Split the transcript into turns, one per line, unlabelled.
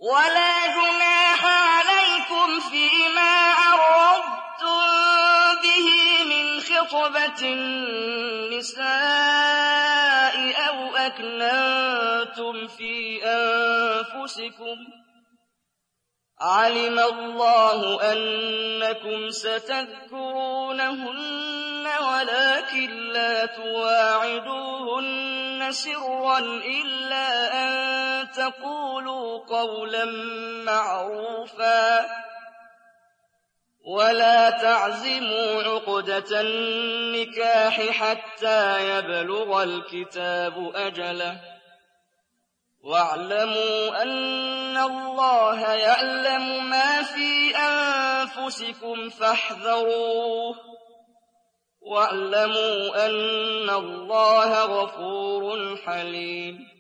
ولا جناح عليكم فيما عرضتم به من خطبة النساء أو أكننتم في أنفسكم علم الله أنكم ستذكرونهن ولكن لا تواعدوهن سرا إلا أن تقولوا قولا معروفا ولا تعزموا عقدة النكاح حتى يبلغ الكتاب أجله واعلموا أن الله يعلم ما في أنفسكم فاحذروه واعلموا أن الله غفور حليم